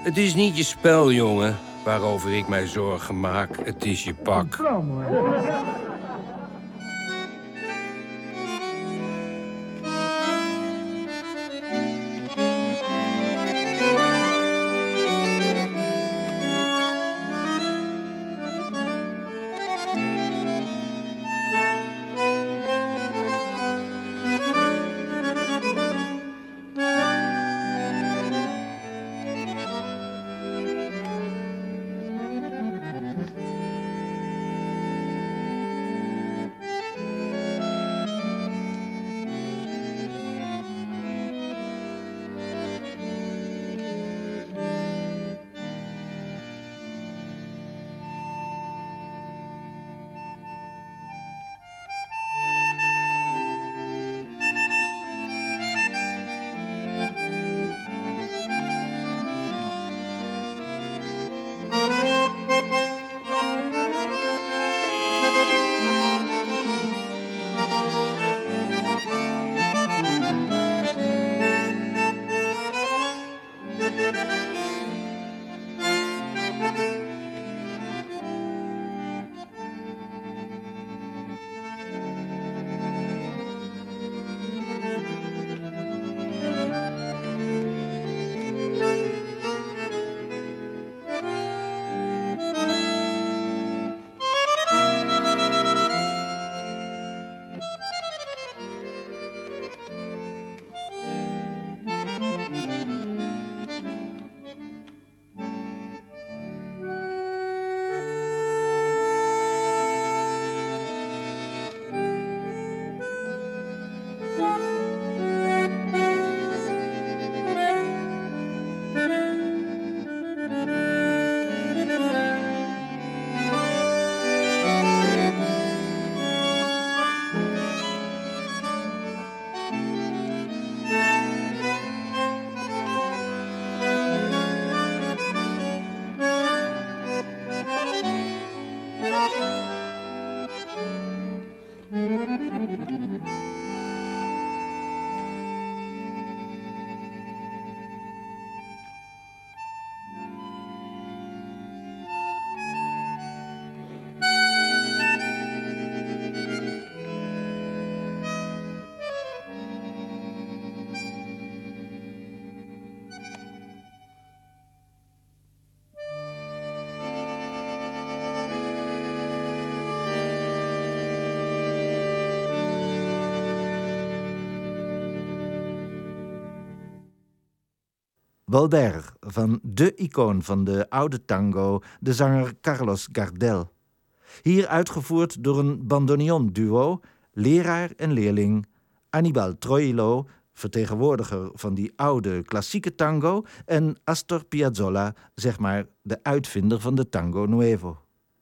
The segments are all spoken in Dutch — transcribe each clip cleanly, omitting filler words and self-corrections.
Het is niet je spel, jongen, waarover ik mij zorgen maak. Het is je pak. Volver, van de icoon van de oude tango, de zanger Carlos Gardel. Hier uitgevoerd door een bandoneon-duo, leraar en leerling, Aníbal Troilo, vertegenwoordiger van die oude klassieke tango, en Astor Piazzolla, zeg maar de uitvinder van de tango nuevo.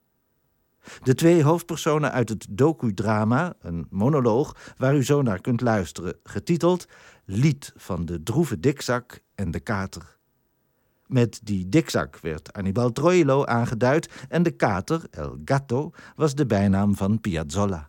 De twee hoofdpersonen uit het docudrama, een monoloog waar u zo naar kunt luisteren, getiteld Lied van de droeve dikzak en de kater. Met die dikzak werd Aníbal Troilo aangeduid en de kater, El Gatto, was de bijnaam van Piazzolla.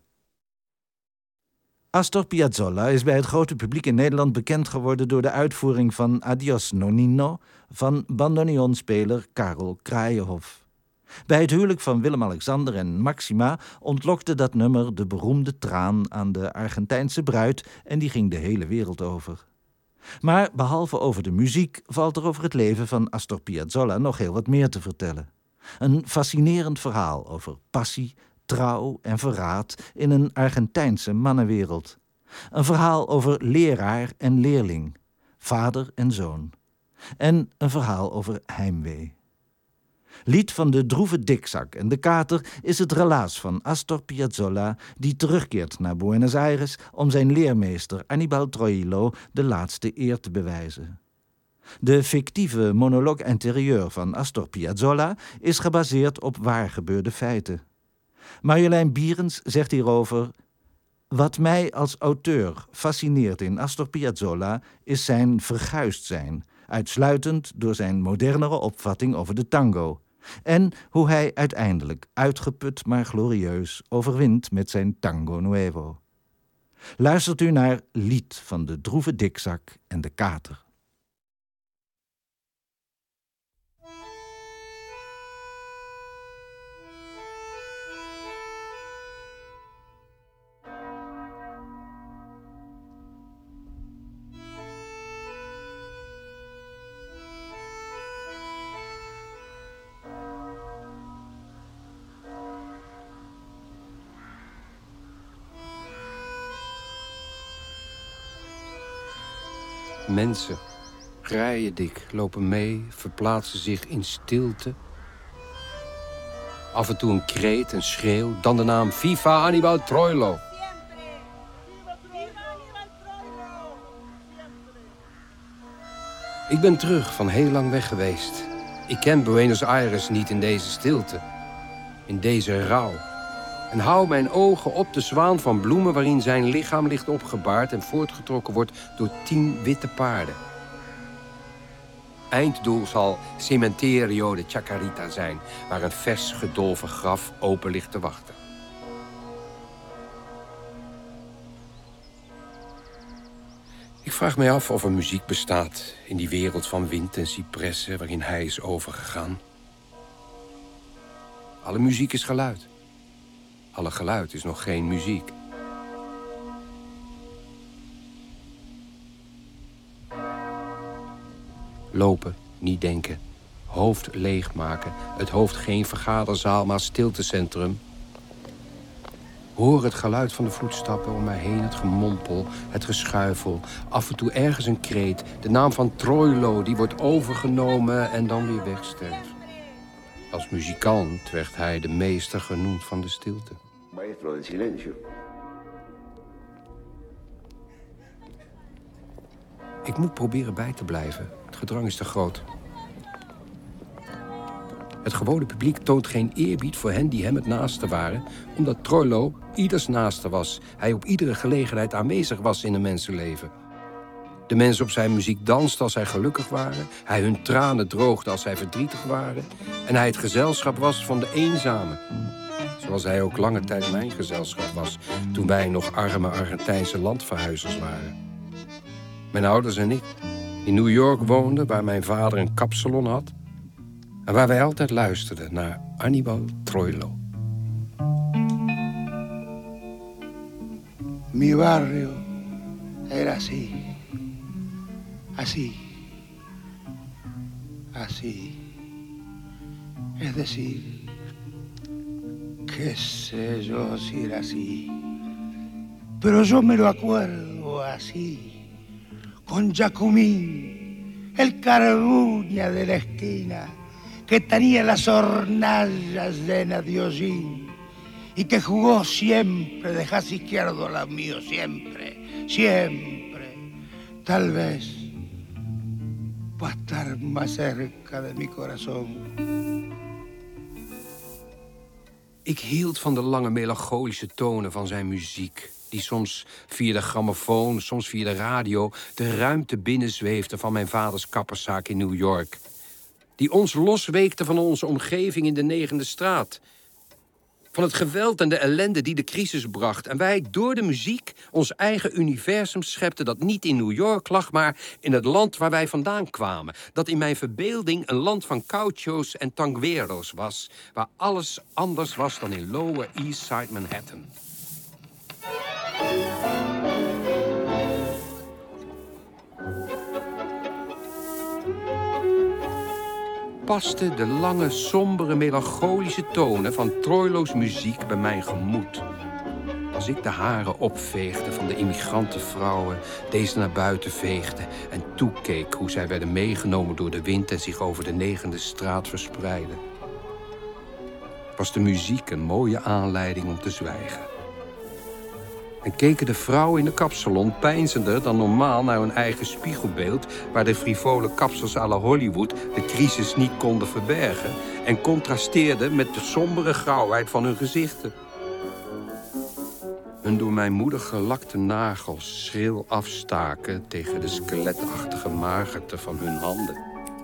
Astor Piazzolla is bij het grote publiek in Nederland bekend geworden door de uitvoering van Adios Nonnino van bandoneonspeler Karel Kraaienhof. Bij het huwelijk van Willem-Alexander en Maxima ontlokte dat nummer de beroemde traan aan de Argentijnse bruid en die ging de hele wereld over. Maar behalve over de muziek valt er over het leven van Astor Piazzolla nog heel wat meer te vertellen. Een fascinerend verhaal over passie, trouw en verraad in een Argentijnse mannenwereld. Een verhaal over leraar en leerling, vader en zoon. En een verhaal over heimwee. Lied van de droeve dikzak en de kater is het relaas van Astor Piazzolla die terugkeert naar Buenos Aires om zijn leermeester Aníbal Troilo de laatste eer te bewijzen. De fictieve monologue intérieur van Astor Piazzolla is gebaseerd op waar gebeurde feiten. Marjolein Bierens zegt hierover: wat mij als auteur fascineert in Astor Piazzolla is zijn verguisd zijn, uitsluitend door zijn modernere opvatting over de tango, en hoe hij uiteindelijk, uitgeput maar glorieus, overwint met zijn tango nuevo. Luistert u naar Lied van de droeve dikzak en de kater. mensen, rijen dik, lopen mee, verplaatsen zich in stilte. Af en toe een kreet, een schreeuw, dan de naam Viva Aníbal Troilo. Ik ben terug, van heel lang weg geweest. Ik ken Buenos Aires niet in deze stilte, in deze rouw. En hou mijn ogen op de zwaan van bloemen waarin zijn lichaam ligt opgebaard en voortgetrokken wordt door 10 witte paarden. Einddoel zal Cementerio de Chacarita zijn, waar een vers gedolven graf open ligt te wachten. Ik vraag mij af of er muziek bestaat in die wereld van wind en cipressen waarin hij is overgegaan. Alle muziek is geluid. Alle geluid is nog geen muziek. Lopen, niet denken. Hoofd leegmaken. Het hoofd geen vergaderzaal, maar stiltecentrum. Hoor het geluid van de voetstappen om mij heen, het gemompel, het geschuifel. Af en toe ergens een kreet, de naam van Troilo die wordt overgenomen en dan weer wegsterft. Als muzikant werd hij de meester genoemd van de stilte. Maestro del silencio. Ik moet proberen bij te blijven. Het gedrang is te groot. Het gewone publiek toont geen eerbied voor hen die hem het naaste waren, omdat Troilo ieders naaste was. Hij op iedere gelegenheid aanwezig was in een mensenleven. De mensen op zijn muziek dansten als zij gelukkig waren. Hij hun tranen droogde als zij verdrietig waren. En hij het gezelschap was van de eenzamen. Zoals hij ook lange tijd mijn gezelschap was, toen wij nog arme Argentijnse landverhuizers waren. Mijn ouders en ik in New York woonden, waar mijn vader een kapsalon had. En waar wij altijd luisterden naar Aníbal Troilo. Mi barrio era así, así, así. Es decir, qué sé yo si era así, pero yo me lo acuerdo así, con Jacumín, el carbuña de la esquina, que tenía las hornallas llenas de hollín y que jugó siempre de jas izquierdo al mío, siempre, siempre. Tal vez va a estar más cerca de mi corazón. Ik hield van de lange melancholische tonen van zijn muziek, die soms via de grammofoon, soms via de radio de ruimte binnenzweefde van mijn vaders kapperszaak in New York. Die ons losweekte van onze omgeving in de 9e straat. Van het geweld en de ellende die de crisis bracht. En wij door de muziek ons eigen universum schepten dat niet in New York lag, maar in het land waar wij vandaan kwamen. Dat in mijn verbeelding een land van caucho's en tangueros was, waar alles anders was dan in Lower East Side Manhattan. Pasten de lange, sombere, melancholische tonen van Troilo's muziek bij mijn gemoed. Als ik de haren opveegde van de immigrantenvrouwen, deze naar buiten veegde en toekeek hoe zij werden meegenomen door de wind en zich over de 9e straat verspreidden, was de muziek een mooie aanleiding om te zwijgen. En keken de vrouwen in de kapsalon peinzender dan normaal naar hun eigen spiegelbeeld, waar de frivole kapsels à la Hollywood de crisis niet konden verbergen, en contrasteerden met de sombere grauwheid van hun gezichten. Hun door mijn moeder gelakte nagels schril afstaken tegen de skeletachtige magerte van hun handen.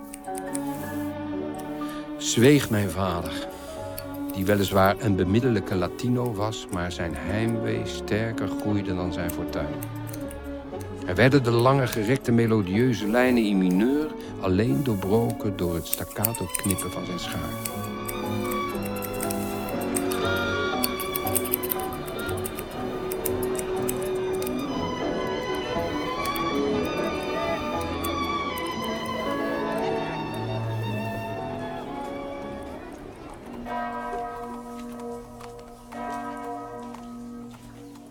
Zweeg mijn vader, die weliswaar een bemiddelijke Latino was, maar zijn heimwee sterker groeide dan zijn fortuin. Er werden de lange gerekte melodieuze lijnen in mineur alleen doorbroken door het staccato knippen van zijn schaar.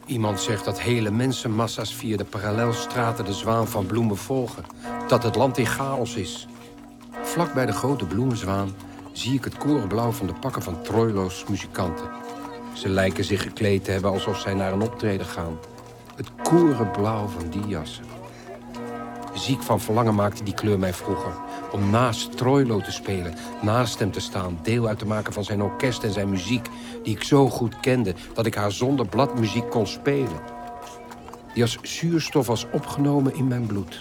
Iemand zegt dat hele mensenmassa's via de parallelstraten de zwaan van bloemen volgen. Dat het land in chaos is. Vlak bij de grote bloemenzwaan zie ik het korenblauw van de pakken van Troilo's muzikanten. Ze lijken zich gekleed te hebben alsof zij naar een optreden gaan. Het korenblauw van die jassen. Ziek van verlangen maakte die kleur mij vroeger. Om naast Troilo te spelen, naast hem te staan, deel uit te maken van zijn orkest en zijn muziek, die ik zo goed kende, dat ik haar zonder bladmuziek kon spelen. Die als zuurstof was opgenomen in mijn bloed.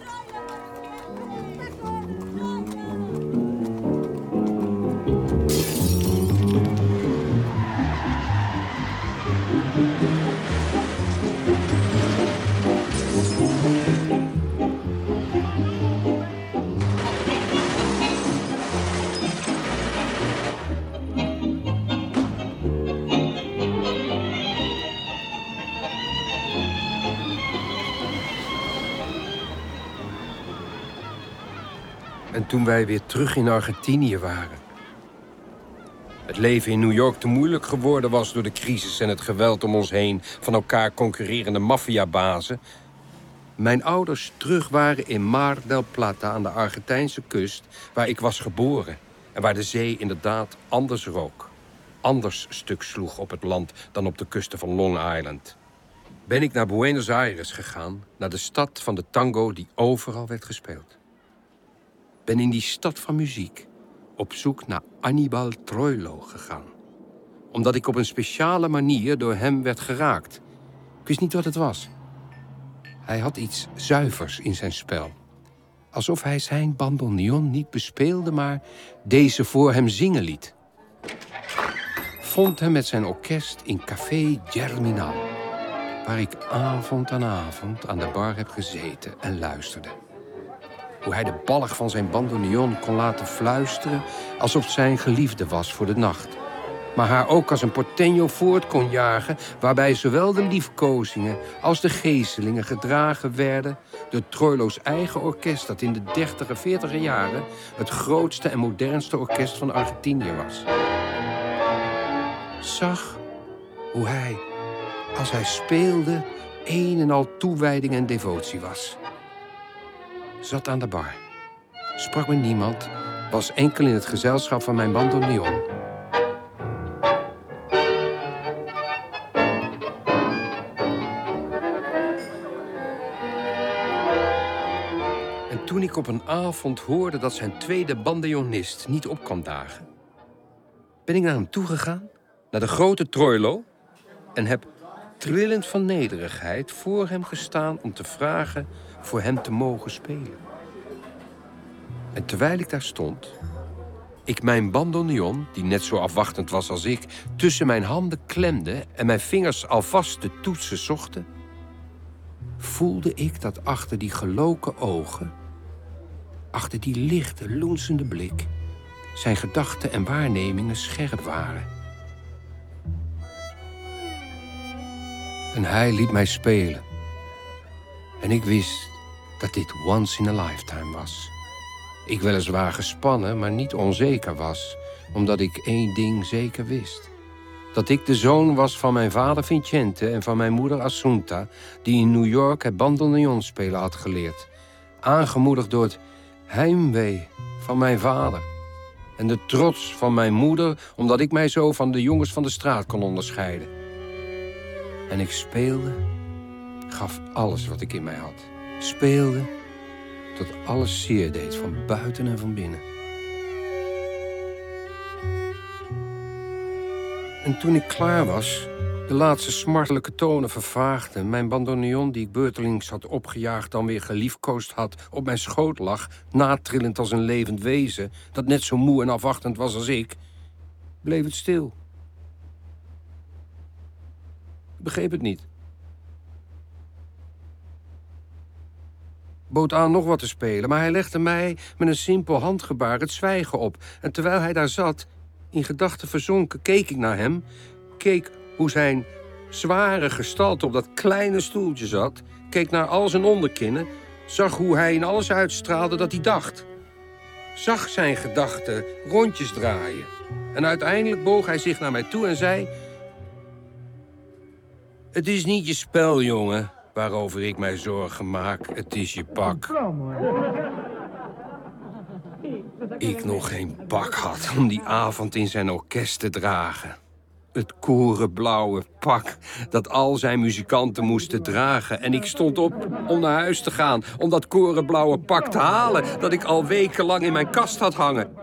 En toen wij weer terug in Argentinië waren. Het leven in New York te moeilijk geworden was door de crisis en het geweld om ons heen van elkaar concurrerende maffiabazen. Mijn ouders terug waren in Mar del Plata aan de Argentijnse kust, waar ik was geboren. En waar de zee inderdaad anders rook. Anders stuk sloeg op het land dan op de kusten van Long Island. Ben ik naar Buenos Aires gegaan, naar de stad van de tango die overal werd gespeeld. Ben in die stad van muziek op zoek naar Aníbal Troilo gegaan. Omdat ik op een speciale manier door hem werd geraakt. Ik wist niet wat het was. Hij had iets zuivers in zijn spel. Alsof hij zijn bandoneon niet bespeelde, maar deze voor hem zingen liet. Vond hem met zijn orkest in Café Germinal, waar ik avond aan avond aan de bar heb gezeten en luisterde. Hoe hij de balg van zijn bandoneon kon laten fluisteren alsof het zijn geliefde was voor de nacht. Maar haar ook als een porteño voort kon jagen, waarbij zowel de liefkozingen als de geeselingen gedragen werden door Troilo's eigen orkest, dat in de 30er, 40er jaren het grootste en modernste orkest van Argentinië was. Zag hoe hij, als hij speelde, een en al toewijding en devotie was. Zat aan de bar. Sprak met niemand. Was enkel in het gezelschap van mijn bandoneon. En toen ik op een avond hoorde dat zijn tweede bandoneonist niet op kwam dagen, ben ik naar hem toegegaan, naar de grote Troilo, en heb trillend van nederigheid voor hem gestaan om te vragen voor hem te mogen spelen. En terwijl ik daar stond, ik mijn bandoneon, die net zo afwachtend was als ik, tussen mijn handen klemde en mijn vingers alvast de toetsen zochten, voelde ik dat achter die geloken ogen, achter die lichte, loensende blik, zijn gedachten en waarnemingen scherp waren. En hij liet mij spelen. En ik wist dat dit once in a lifetime was. Ik weliswaar gespannen, maar niet onzeker was, omdat ik één ding zeker wist. Dat ik de zoon was van mijn vader Vicente en van mijn moeder Assunta, die in New York het bandoneon spelen had geleerd. Aangemoedigd door het heimwee van mijn vader. En de trots van mijn moeder, omdat ik mij zo van de jongens van de straat kon onderscheiden. En ik speelde, gaf alles wat ik in mij had. Speelde tot alles zeer deed, van buiten en van binnen. En toen ik klaar was, de laatste smartelijke tonen vervaagden, mijn bandoneon die ik beurtelings had opgejaagd, dan weer geliefkoosd had, op mijn schoot lag, natrillend als een levend wezen, dat net zo moe en afwachtend was als ik, bleef het stil. Ik begreep het niet. Bood aan nog wat te spelen, maar hij legde mij met een simpel handgebaar het zwijgen op. En terwijl hij daar zat, in gedachten verzonken, keek ik naar hem, keek hoe zijn zware gestalte op dat kleine stoeltje zat, keek naar al zijn onderkinnen, zag hoe hij in alles uitstraalde dat hij dacht. Zag zijn gedachten rondjes draaien. En uiteindelijk boog hij zich naar mij toe en zei: Het is niet je spel, jongen, waarover ik mij zorgen maak. Het is je pak. Ik nog geen pak had om die avond in zijn orkest te dragen. Het korenblauwe pak dat al zijn muzikanten moesten dragen. En ik stond op om naar huis te gaan, om dat korenblauwe pak te halen dat ik al wekenlang in mijn kast had hangen.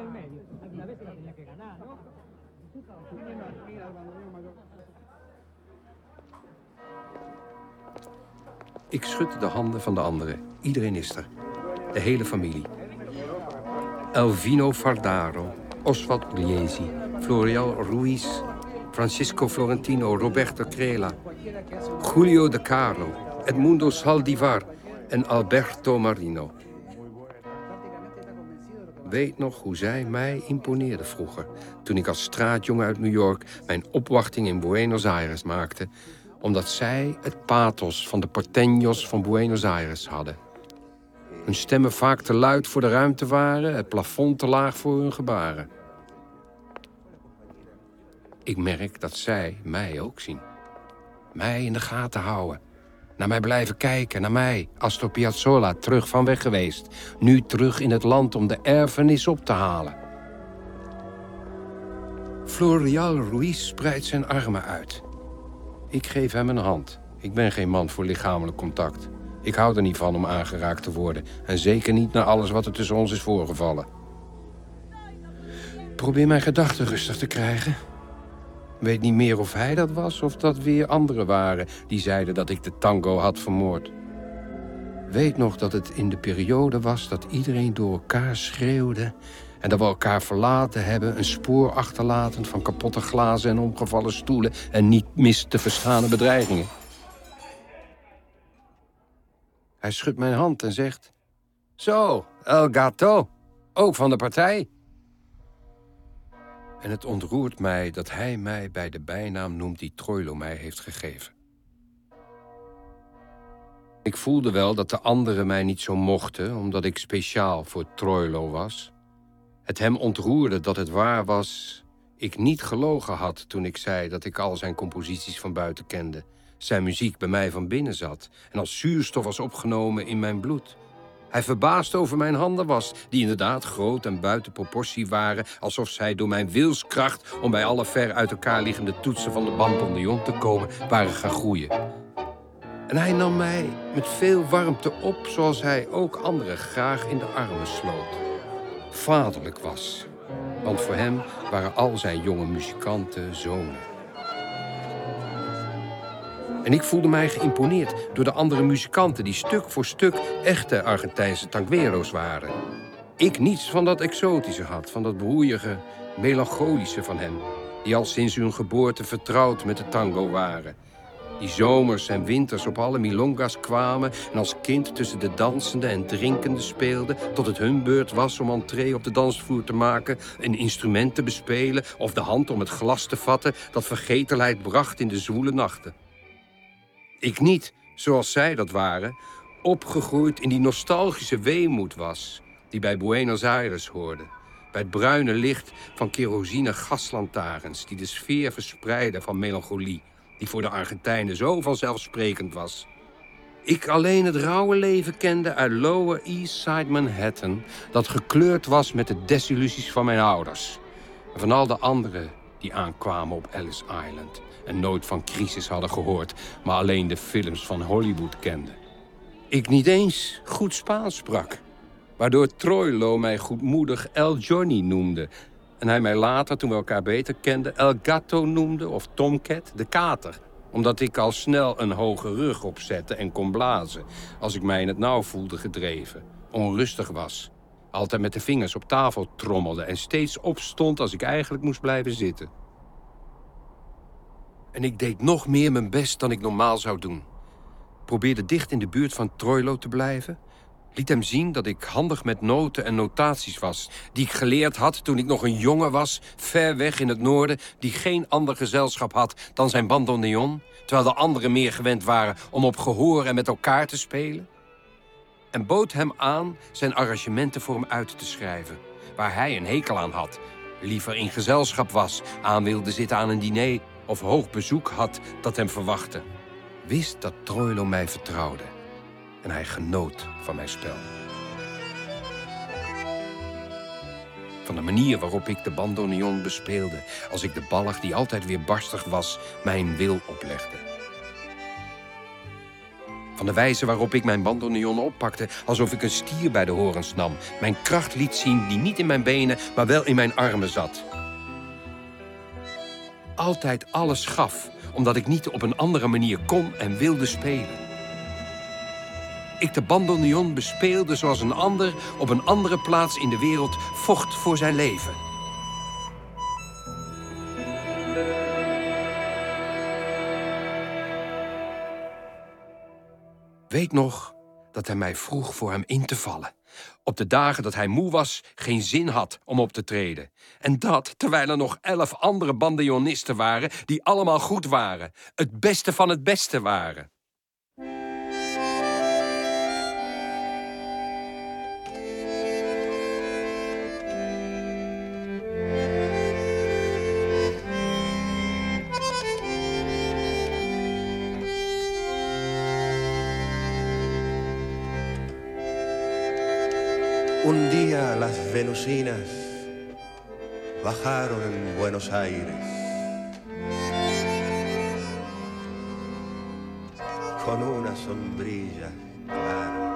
Ik schudde de handen van de anderen. Iedereen is er. De hele familie. Elvino Fardaro, Oswald Pugliesi, Florial Ruiz, Francisco Florentino, Roberto Crela, Julio De Caro, Edmundo Saldivar en Alberto Marino. Weet nog hoe zij mij imponeerde vroeger, toen ik als straatjongen uit New York mijn opwachting in Buenos Aires maakte, omdat zij het pathos van de porteños van Buenos Aires hadden. Hun stemmen vaak te luid voor de ruimte waren, het plafond te laag voor hun gebaren. Ik merk dat zij mij ook zien. Mij in de gaten houden. Naar mij blijven kijken, naar mij, Astor Piazzolla, terug van weg geweest. Nu terug in het land om de erfenis op te halen. Florial Ruiz spreidt zijn armen uit. Ik geef hem een hand. Ik ben geen man voor lichamelijk contact. Ik hou er niet van om aangeraakt te worden. En zeker niet na alles wat er tussen ons is voorgevallen. Probeer mijn gedachten rustig te krijgen. Weet niet meer of hij dat was of dat weer anderen waren die zeiden dat ik de tango had vermoord. Weet nog dat het in de periode was dat iedereen door elkaar schreeuwde en dat we elkaar verlaten hebben, een spoor achterlatend van kapotte glazen en omgevallen stoelen en niet mis te verstane bedreigingen. Hij schudt mijn hand en zegt: Zo, El Gato, ook van de partij. En het ontroert mij dat hij mij bij de bijnaam noemt die Troilo mij heeft gegeven. Ik voelde wel dat de anderen mij niet zo mochten, omdat ik speciaal voor Troilo was. Het hem ontroerde dat het waar was. Ik niet gelogen had toen ik zei dat ik al zijn composities van buiten kende. Zijn muziek bij mij van binnen zat en als zuurstof was opgenomen in mijn bloed. Hij verbaasd over mijn handen was, die inderdaad groot en buiten proportie waren, alsof zij door mijn wilskracht om bij alle ver uit elkaar liggende toetsen van de bandoneon te komen, waren gaan groeien. En hij nam mij met veel warmte op, zoals hij ook anderen graag in de armen sloot. Vaderlijk was, want voor hem waren al zijn jonge muzikanten zonen. En ik voelde mij geïmponeerd door de andere muzikanten die stuk voor stuk echte Argentijnse tanguero's waren. Ik niets van dat exotische had, van dat broeierige, melancholische van hen, die al sinds hun geboorte vertrouwd met de tango waren. Die zomers en winters op alle milonga's kwamen en als kind tussen de dansende en drinkende speelden, tot het hun beurt was om entree op de dansvloer te maken, een instrument te bespelen of de hand om het glas te vatten dat vergetelheid bracht in de zwoele nachten. Ik niet, zoals zij dat waren, opgegroeid in die nostalgische weemoed was, die bij Buenos Aires hoorde, bij het bruine licht van kerosine gaslantaarns die de sfeer verspreidden van melancholie, die voor de Argentijnen zo vanzelfsprekend was. Ik alleen het rauwe leven kende uit Lower East Side Manhattan, dat gekleurd was met de desillusies van mijn ouders. En van al de anderen die aankwamen op Ellis Island en nooit van crisis hadden gehoord, maar alleen de films van Hollywood kenden. Ik niet eens goed Spaans sprak, waardoor Troilo mij goedmoedig El Johnny noemde en hij mij later, toen we elkaar beter kenden, El Gato noemde of Tomcat, de kater, omdat ik al snel een hoge rug opzette en kon blazen als ik mij in het nauw voelde gedreven, onrustig was, altijd met de vingers op tafel trommelde en steeds opstond als ik eigenlijk moest blijven zitten. En ik deed nog meer mijn best dan ik normaal zou doen. Probeerde dicht in de buurt van Troilo te blijven. Liet hem zien dat ik handig met noten en notaties was, die ik geleerd had toen ik nog een jongen was, ver weg in het noorden, die geen ander gezelschap had dan zijn bandoneon, terwijl de anderen meer gewend waren om op gehoor en met elkaar te spelen. En bood hem aan zijn arrangementen voor hem uit te schrijven, waar hij een hekel aan had, liever in gezelschap was, aan wilde zitten aan een diner of hoog bezoek had dat hem verwachtte, wist dat Troilo mij vertrouwde. En hij genoot van mijn spel. Van de manier waarop ik de bandoneon bespeelde, als ik de ballig, die altijd weer barstig was, mijn wil oplegde. Van de wijze waarop ik mijn bandoneon oppakte, alsof ik een stier bij de horens nam. Mijn kracht liet zien die niet in mijn benen, maar wel in mijn armen zat. Altijd alles gaf, omdat ik niet op een andere manier kon en wilde spelen. Ik de bandoneon bespeelde zoals een ander op een andere plaats in de wereld vocht voor zijn leven. Weet nog dat hij mij vroeg voor hem in te vallen. Op de dagen dat hij moe was, geen zin had om op te treden. En dat terwijl er nog 11 andere bandoneonisten waren die allemaal goed waren. Het beste van het beste waren. Un día las venusinas bajaron en Buenos Aires con una sombrilla clara.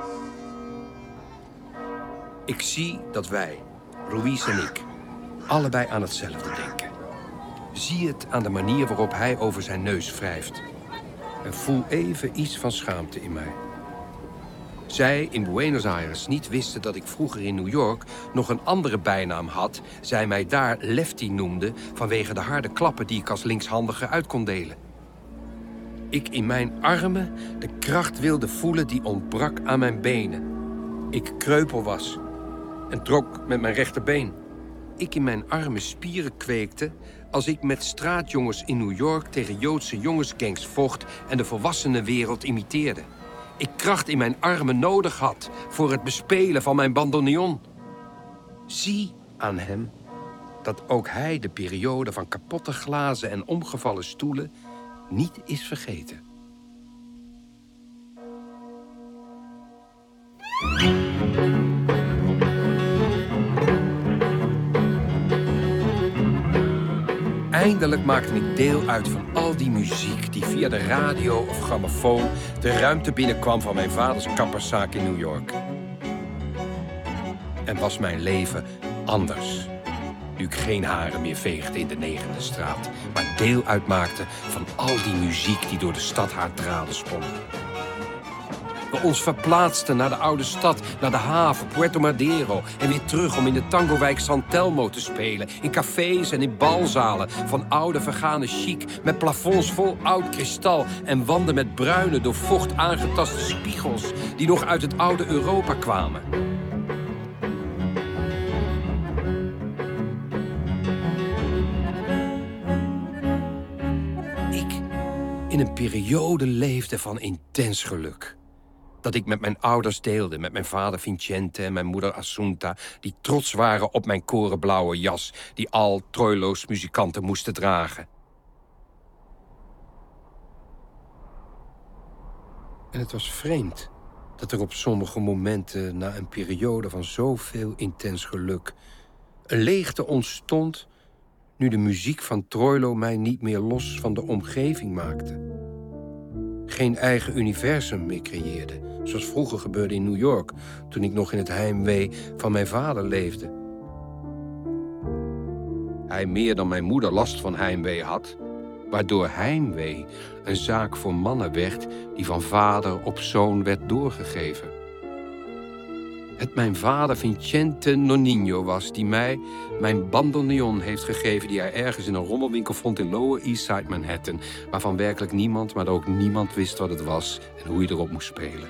Ik zie dat wij, Louise en ik, allebei aan hetzelfde denken. Zie het aan de manier waarop hij over zijn neus wrijft. En voel even iets van schaamte in mij. Zij in Buenos Aires niet wisten dat ik vroeger in New York nog een andere bijnaam had. Zij mij daar Lefty noemde vanwege de harde klappen die ik als linkshandige uit kon delen. Ik in mijn armen de kracht wilde voelen die ontbrak aan mijn benen. Ik kreupel was en trok met mijn rechterbeen. Ik in mijn armen spieren kweekte als ik met straatjongens in New York tegen Joodse jongensgangs vocht en de volwassenenwereld imiteerde. Ik kracht in mijn armen nodig had voor het bespelen van mijn bandoneon. Zie aan hem dat ook hij de periode van kapotte glazen en omgevallen stoelen niet is vergeten. Eindelijk maakte ik deel uit van al die muziek die via de radio of grammofoon de ruimte binnenkwam van mijn vaders kapperszaak in New York. En was mijn leven anders. Nu ik geen haren meer veegde in de 9e straat, maar deel uitmaakte van al die muziek die door de stad haar draden spon. We ons verplaatsten naar de oude stad, naar de haven, Puerto Madero en weer terug om in de tangowijk San Telmo te spelen. In cafés en in balzalen van oude vergane chic met plafonds vol oud kristal en wanden met bruine, door vocht aangetaste spiegels die nog uit het oude Europa kwamen. Ik in een periode leefde van intens geluk. Dat ik met mijn ouders deelde, met mijn vader Vincente en mijn moeder Assunta, die trots waren op mijn korenblauwe jas, die al Troilo's muzikanten moesten dragen. En het was vreemd dat er op sommige momenten, na een periode van zoveel intens geluk, een leegte ontstond nu de muziek van Troilo mij niet meer los van de omgeving maakte. Geen eigen universum meer creëerde, zoals vroeger gebeurde in New York, toen ik nog in het heimwee van mijn vader leefde. Hij meer dan mijn moeder last van heimwee had, waardoor heimwee een zaak voor mannen werd die van vader op zoon werd doorgegeven. Het mijn vader Vincente Nonino was die mij mijn bandoneon heeft gegeven die hij ergens in een rommelwinkel vond in Lower East Side Manhattan, waarvan werkelijk niemand, maar ook niemand wist wat het was en hoe je erop moest spelen.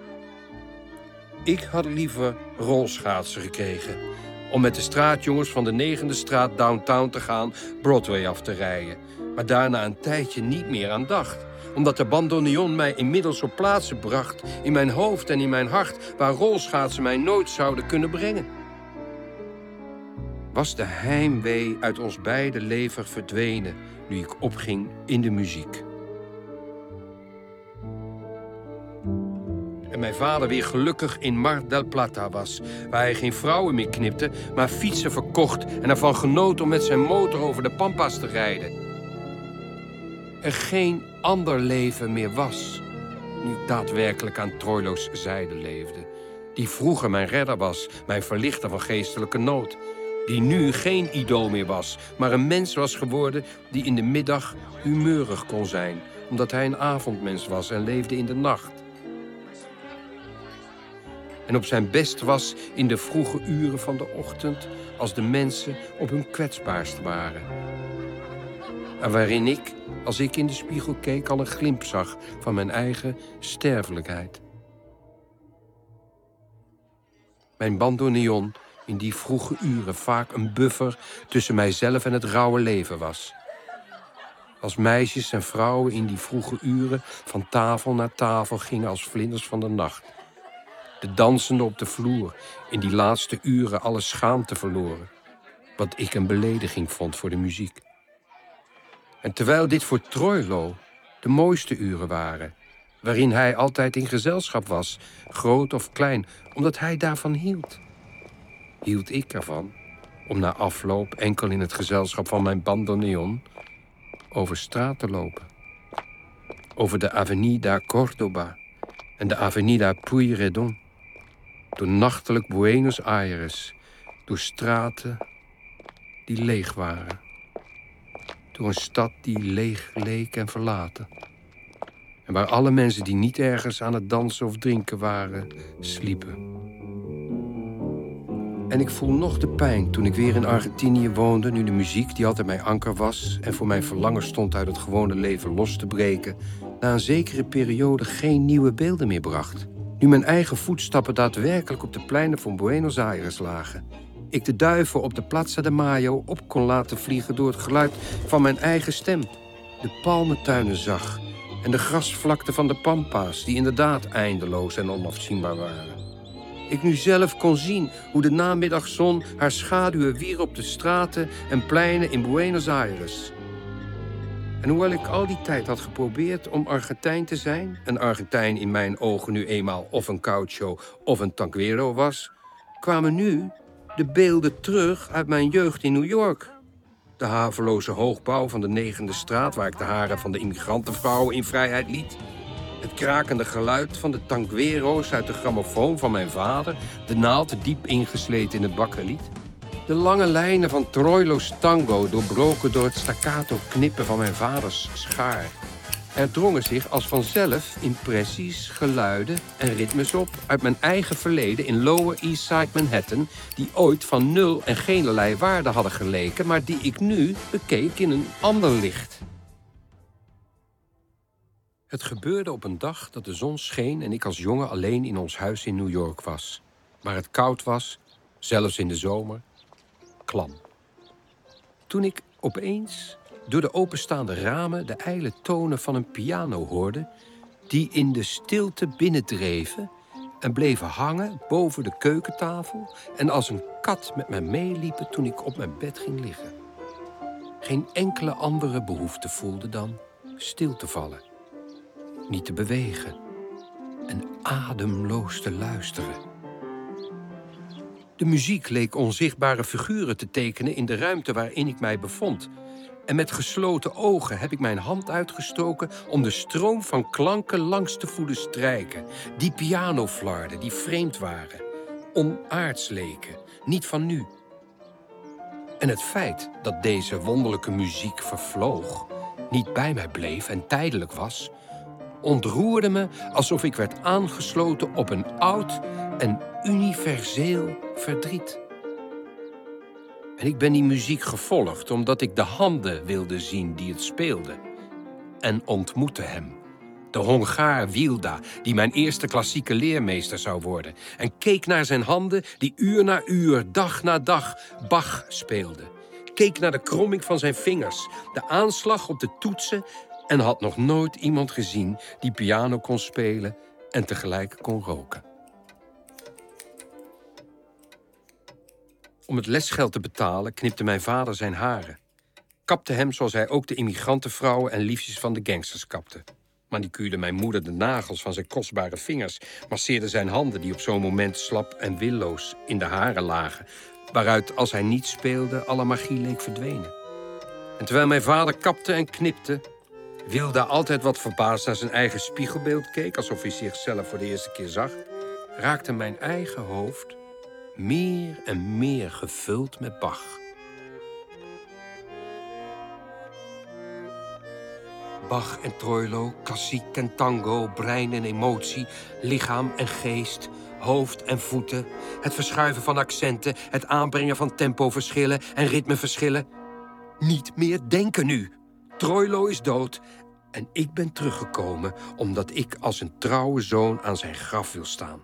Ik had liever rolschaatsen gekregen om met de straatjongens van de 9e straat downtown te gaan Broadway af te rijden, maar daarna een tijdje niet meer aan dacht, omdat de bandoneon mij inmiddels op plaatsen bracht in mijn hoofd en in mijn hart waar rolschaatsen mij nooit zouden kunnen brengen. was de heimwee uit ons beide leven verdwenen nu ik opging in de muziek. En mijn vader weer gelukkig in Mar del Plata was, waar hij geen vrouwen meer knipte, maar fietsen verkocht en ervan genoot om met zijn motor over de Pampas te rijden. Er geen ander leven meer was, nu ik daadwerkelijk aan Troilo's zijde leefde, die vroeger mijn redder was, mijn verlichter van geestelijke nood, die nu geen idool meer was, maar een mens was geworden die in de middag humeurig kon zijn, omdat hij een avondmens was en leefde in de nacht. En op zijn best was in de vroege uren van de ochtend, als de mensen op hun kwetsbaarst waren. En waarin ik, als ik in de spiegel keek, al een glimp zag van mijn eigen sterfelijkheid. Mijn bandoneon in die vroege uren vaak een buffer tussen mijzelf en het rauwe leven was. Als meisjes en vrouwen in die vroege uren van tafel naar tafel gingen als vlinders van de nacht. De dansenden op de vloer, in die laatste uren alle schaamte verloren. Wat ik een belediging vond voor de muziek. En terwijl dit voor Troilo de mooiste uren waren, waarin hij altijd in gezelschap was, groot of klein, omdat hij daarvan hield. Hield ik ervan om na afloop enkel in het gezelschap van mijn bandoneon over straat te lopen. Over de Avenida Córdoba en de Avenida Pueyrredón. Door nachtelijk Buenos Aires, door straten die leeg waren. Door een stad die leeg leek en verlaten. En waar alle mensen die niet ergens aan het dansen of drinken waren, sliepen. En ik voel nog de pijn toen ik weer in Argentinië woonde, nu de muziek die altijd mijn anker was en voor mijn verlangen stond uit het gewone leven los te breken, na een zekere periode geen nieuwe beelden meer bracht. Nu mijn eigen voetstappen daadwerkelijk op de pleinen van Buenos Aires lagen. Ik de duiven op de Plaza de Mayo op kon laten vliegen door het geluid van mijn eigen stem. De palmentuinen zag en de grasvlakte van de Pampas, die inderdaad eindeloos en onafzienbaar waren. Ik nu zelf kon zien hoe de namiddagzon haar schaduwen wierp op de straten en pleinen in Buenos Aires. En hoewel ik al die tijd had geprobeerd om Argentijn te zijn, een Argentijn in mijn ogen nu eenmaal of een gaucho of een tanguero was, kwamen nu de beelden terug uit mijn jeugd in New York. De haveloze hoogbouw van de 9e straat, waar ik de haren van de immigrantenvrouwen in vrijheid liet. Het krakende geluid van de tanguero's uit de grammofoon van mijn vader, de naald diep ingesleten in het bakkelied. De lange lijnen van Troilo's tango, doorbroken door het staccato knippen van mijn vaders schaar. Er drongen zich als vanzelf impressies, geluiden en ritmes op uit mijn eigen verleden in Lower East Side Manhattan, die ooit van nul en geenerlei waarde hadden geleken, maar die ik nu bekeek in een ander licht. Het gebeurde op een dag dat de zon scheen en ik als jongen alleen in ons huis in New York was. Waar het koud was, zelfs in de zomer, klam. Toen ik opeens door de openstaande ramen de ijle tonen van een piano hoorde, die in de stilte binnendreven en bleven hangen boven de keukentafel en als een kat met mij meeliepen toen ik op mijn bed ging liggen. Geen enkele andere behoefte voelde dan stil te vallen, niet te bewegen en ademloos te luisteren. De muziek leek onzichtbare figuren te tekenen in de ruimte waarin ik mij bevond. En met gesloten ogen heb ik mijn hand uitgestoken om de stroom van klanken langs te voelen strijken. Die pianoflarden die vreemd waren, onaards leken, niet van nu. En het feit dat deze wonderlijke muziek vervloog, niet bij mij bleef en tijdelijk was, ontroerde me alsof ik werd aangesloten op een oud en universeel verdriet. En ik ben die muziek gevolgd omdat ik de handen wilde zien die het speelden. En ontmoette hem, de Hongaar Wilda, die mijn eerste klassieke leermeester zou worden. En keek naar zijn handen die uur na uur, dag na dag Bach speelden. Keek naar de kromming van zijn vingers, de aanslag op de toetsen en had nog nooit iemand gezien die piano kon spelen en tegelijk kon roken. Om het lesgeld te betalen knipte mijn vader zijn haren. Kapte hem zoals hij ook de immigrantenvrouwen en liefjes van de gangsters kapte. Manicuurde mijn moeder de nagels van zijn kostbare vingers. Masseerde zijn handen die op zo'n moment slap en willoos in de haren lagen. Waaruit, als hij niet speelde, alle magie leek verdwenen. En terwijl mijn vader kapte en knipte, Wilda altijd wat verbaasd naar zijn eigen spiegelbeeld keek, alsof hij zichzelf voor de eerste keer zag, raakte mijn eigen hoofd meer en meer gevuld met Bach. Bach en Troilo, klassiek en tango, brein en emotie, lichaam en geest, hoofd en voeten, het verschuiven van accenten, het aanbrengen van tempoverschillen en ritmeverschillen. Niet meer denken nu. Troilo is dood en ik ben teruggekomen omdat ik als een trouwe zoon aan zijn graf wil staan.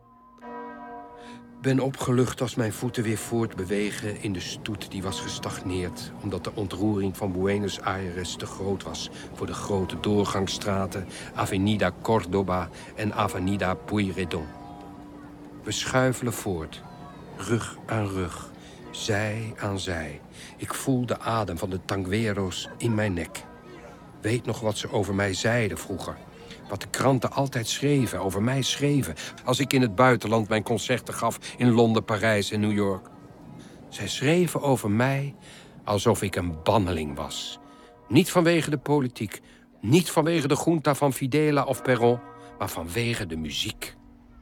Ben opgelucht als mijn voeten weer voortbewegen in de stoet die was gestagneerd, omdat de ontroering van Buenos Aires te groot was voor de grote doorgangsstraten Avenida Córdoba en Avenida Pueyrredón. We schuifelen voort, rug aan rug, zij aan zij. Ik voel de adem van de tanguero's in mijn nek. Weet nog wat ze over mij zeiden vroeger. Wat de kranten altijd schreven, over mij schreven, als ik in het buitenland mijn concerten gaf in Londen, Parijs en New York. Zij schreven over mij alsof ik een banneling was. Niet vanwege de politiek, niet vanwege de junta van Videla of Perón, maar vanwege de muziek.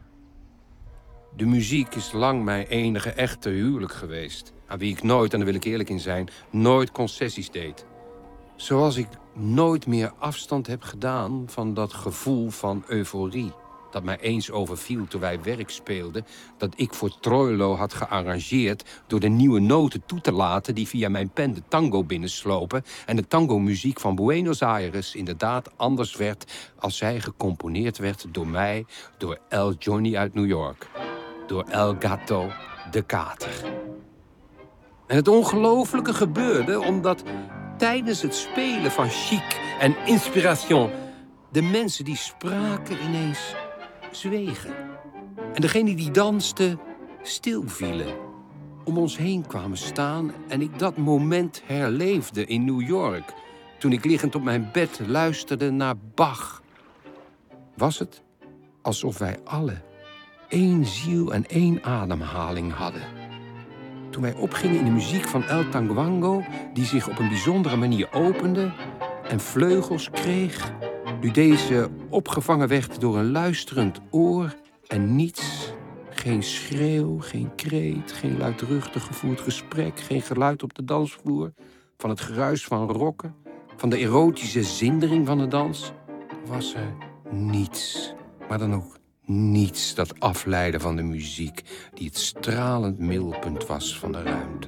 De muziek is lang mijn enige echte huwelijk geweest, aan wie ik nooit, en daar wil ik eerlijk in zijn, nooit concessies deed. Zoals ik nooit meer afstand heb gedaan van dat gevoel van euforie dat mij eens overviel toen wij werk speelden, dat ik voor Troilo had gearrangeerd door de nieuwe noten toe te laten die via mijn pen de tango binnenslopen en de tango-muziek van Buenos Aires inderdaad anders werd als zij gecomponeerd werd door mij, door El Johnny uit New York, door El Gato de Kater. En het ongelofelijke gebeurde omdat tijdens het spelen van Chic en Inspiration de mensen die spraken ineens zwegen. En degenen die dansten stilvielen, om ons heen kwamen staan en ik dat moment herleefde in New York, toen ik liggend op mijn bed luisterde naar Bach. Was het alsof wij alle één ziel en één ademhaling hadden. Toen wij opgingen in de muziek van El Tanguango, die zich op een bijzondere manier opende en vleugels kreeg, nu deze opgevangen werd door een luisterend oor en niets, geen schreeuw, geen kreet, geen luidruchtig gevoerd gesprek, geen geluid op de dansvloer, van het geruis van rokken, van de erotische zindering van de dans, was er niets, maar dan ook niets dat afleidde van de muziek, die het stralend middelpunt was van de ruimte.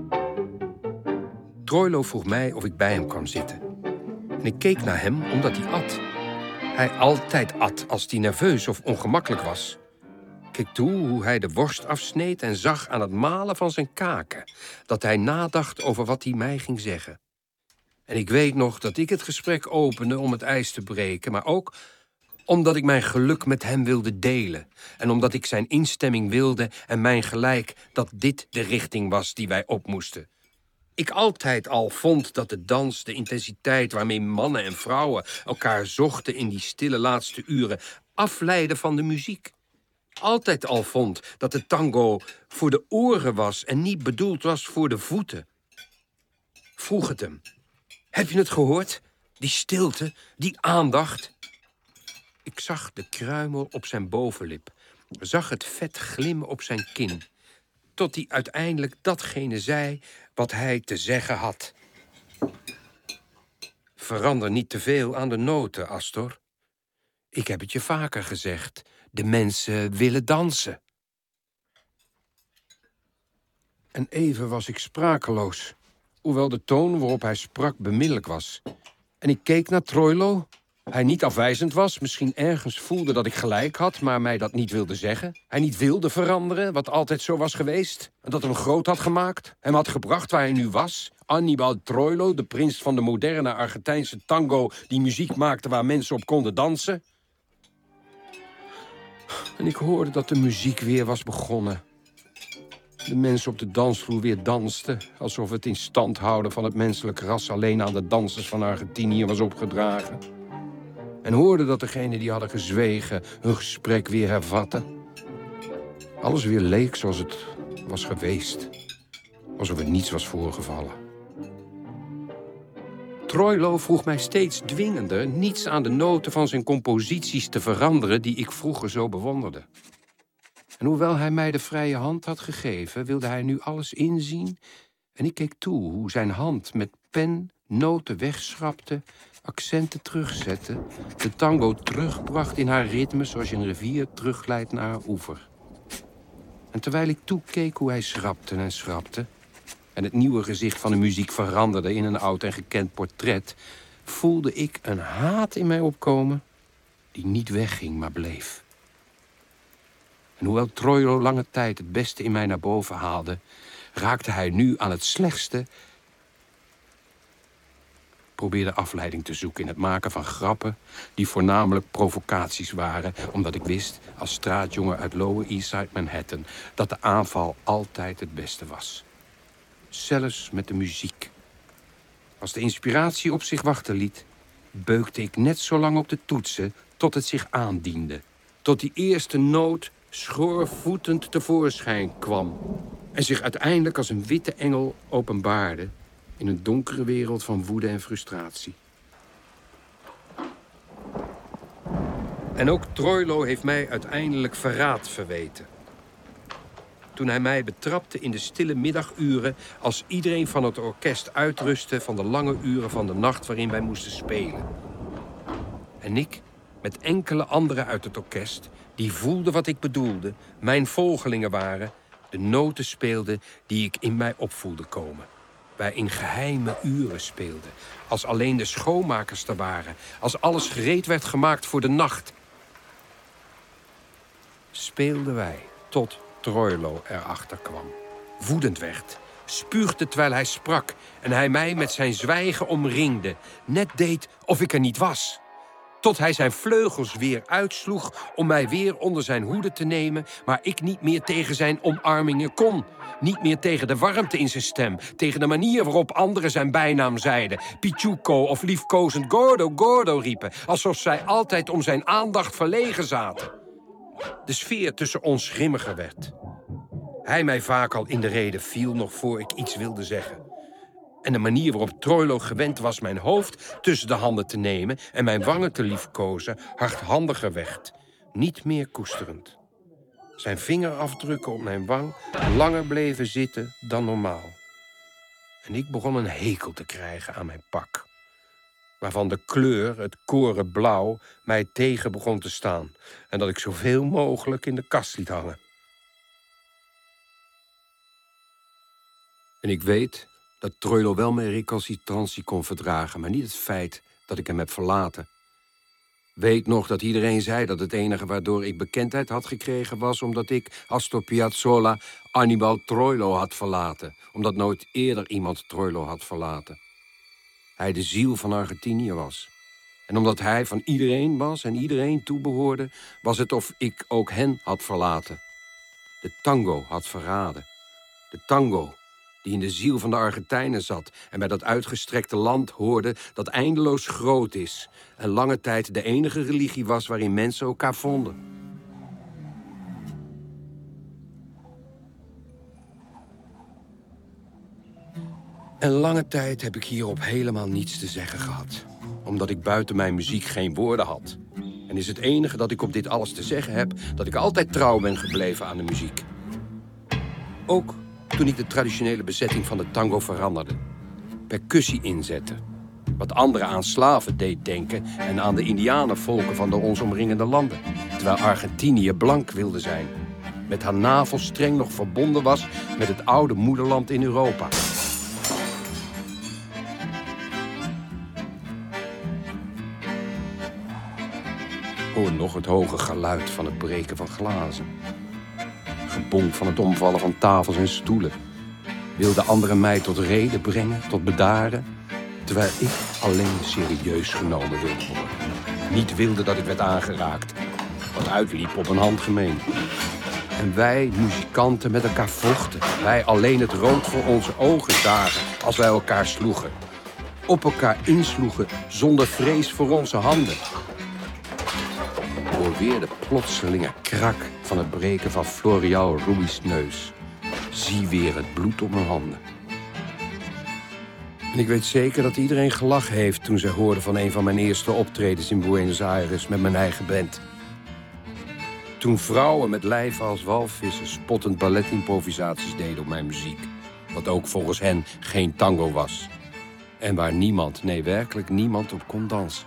Troilo vroeg mij of ik bij hem kwam zitten. En ik keek naar hem omdat hij at. Hij altijd at als hij nerveus of ongemakkelijk was. Ik keek toe hoe hij de worst afsneed en zag aan het malen van zijn kaken dat hij nadacht over wat hij mij ging zeggen. En ik weet nog dat ik het gesprek opende om het ijs te breken, maar ook omdat ik mijn geluk met hem wilde delen. En omdat ik zijn instemming wilde en mijn gelijk dat dit de richting was die wij op moesten. Ik altijd al vond dat de dans, de intensiteit waarmee mannen en vrouwen elkaar zochten in die stille laatste uren, afleidde van de muziek. Altijd al vond dat de tango voor de oren was en niet bedoeld was voor de voeten. Vroeg het hem. Heb je het gehoord? Die stilte, die aandacht. Ik zag de kruimel op zijn bovenlip, zag het vet glimmen op zijn kin, tot hij uiteindelijk datgene zei wat hij te zeggen had. Verander niet te veel aan de noten, Astor. Ik heb het je vaker gezegd, de mensen willen dansen. En even was ik sprakeloos, hoewel de toon waarop hij sprak beminnelijk was. En ik keek naar Troilo. Hij niet afwijzend was, misschien ergens voelde dat ik gelijk had, maar mij dat niet wilde zeggen. Hij niet wilde veranderen, wat altijd zo was geweest. En dat hem groot had gemaakt, hem had gebracht waar hij nu was. Aníbal Troilo, de prins van de moderne Argentijnse tango, die muziek maakte waar mensen op konden dansen. En ik hoorde dat de muziek weer was begonnen. De mensen op de dansvloer weer dansten, alsof het in stand houden van het menselijk ras alleen aan de dansers van Argentinië was opgedragen. En hoorden dat degenen die hadden gezwegen hun gesprek weer hervatten. Alles weer leek zoals het was geweest. Alsof er niets was voorgevallen. Troilo vroeg mij steeds dwingender niets aan de noten van zijn composities te veranderen die ik vroeger zo bewonderde. En hoewel hij mij de vrije hand had gegeven, wilde hij nu alles inzien. En ik keek toe hoe zijn hand met pen noten wegschrapte, accenten terugzette, de tango terugbracht in haar ritme zoals je een rivier terugglijdt naar haar oever. En terwijl ik toekeek hoe hij schrapte en schrapte en het nieuwe gezicht van de muziek veranderde in een oud en gekend portret, voelde ik een haat in mij opkomen die niet wegging, maar bleef. En hoewel Troilo lange tijd het beste in mij naar boven haalde, raakte hij nu aan het slechtste. Probeerde afleiding te zoeken in het maken van grappen die voornamelijk provocaties waren, omdat ik wist, als straatjongen uit Lower East Side Manhattan, dat de aanval altijd het beste was. Zelfs met de muziek. Als de inspiratie op zich wachten liet, beukte ik net zo lang op de toetsen tot het zich aandiende. Tot die eerste noot schoorvoetend tevoorschijn kwam en zich uiteindelijk als een witte engel openbaarde in een donkere wereld van woede en frustratie. En ook Troilo heeft mij uiteindelijk verraad verweten. Toen hij mij betrapte in de stille middaguren als iedereen van het orkest uitrustte van de lange uren van de nacht waarin wij moesten spelen. En ik, met enkele anderen uit het orkest, die voelden wat ik bedoelde, mijn volgelingen waren, de noten speelden die ik in mij opvoelde komen. Wij in geheime uren speelden, als alleen de schoonmakers er waren, als alles gereed werd gemaakt voor de nacht. Speelden wij tot Troilo erachter kwam, woedend werd, spuugde terwijl hij sprak en hij mij met zijn zwijgen omringde, net deed of ik er niet was. Tot hij zijn vleugels weer uitsloeg om mij weer onder zijn hoede te nemen, maar ik niet meer tegen zijn omarmingen kon. Niet meer tegen de warmte in zijn stem, tegen de manier waarop anderen zijn bijnaam zeiden. Pichuco of liefkozend Gordo, Gordo riepen, alsof zij altijd om zijn aandacht verlegen zaten. De sfeer tussen ons grimmiger werd. Hij mij vaak al in de rede viel nog voor ik iets wilde zeggen. En de manier waarop Troilo gewend was mijn hoofd tussen de handen te nemen en mijn wangen te liefkozen, hardhandiger werd, niet meer koesterend. Zijn vingerafdrukken op mijn wang langer bleven zitten dan normaal. En ik begon een hekel te krijgen aan mijn pak, waarvan de kleur, het korenblauw, mij tegen begon te staan en dat ik zoveel mogelijk in de kast liet hangen. En ik weet dat Troilo wel mijn recalcitrantie kon verdragen, maar niet het feit dat ik hem heb verlaten. Weet nog dat iedereen zei dat het enige waardoor ik bekendheid had gekregen was omdat ik, Astor Piazzolla, Annibal Troilo had verlaten. Omdat nooit eerder iemand Troilo had verlaten. Hij de ziel van Argentinië was. En omdat hij van iedereen was en iedereen toebehoorde, was het of ik ook hen had verlaten. De tango had verraden. De tango die in de ziel van de Argentijnen zat en bij dat uitgestrekte land hoorde dat eindeloos groot is en lange tijd de enige religie was waarin mensen elkaar vonden. En lange tijd heb ik hierop helemaal niets te zeggen gehad, omdat ik buiten mijn muziek geen woorden had. En is het enige dat ik op dit alles te zeggen heb, dat ik altijd trouw ben gebleven aan de muziek. Ook toen ik de traditionele bezetting van de tango veranderde. Percussie inzette. Wat anderen aan slaven deed denken en aan de indianenvolken van de ons omringende landen. Terwijl Argentinië blank wilde zijn. Met haar navel streng nog verbonden was met het oude moederland in Europa. Hoor nog het hoge geluid van het breken van glazen. Gebonk van het omvallen van tafels en stoelen. Wilde anderen mij tot reden brengen, tot bedaren, terwijl ik alleen serieus genomen wilde worden. Niet wilde dat ik werd aangeraakt, wat uitliep op een handgemeen. En wij, muzikanten, met elkaar vochten. Wij alleen het rood voor onze ogen zagen als wij elkaar sloegen. Op elkaar insloegen zonder vrees voor onze handen. Hoor weer de plotselinge krak van het breken van Florial Ruiz' neus. Zie weer het bloed op mijn handen. En ik weet zeker dat iedereen gelachen heeft toen ze hoorden van een van mijn eerste optredens in Buenos Aires met mijn eigen band. Toen vrouwen met lijven als walvissen spottend balletimprovisaties deden op mijn muziek. Wat ook volgens hen geen tango was. En waar niemand, nee werkelijk niemand op kon dansen.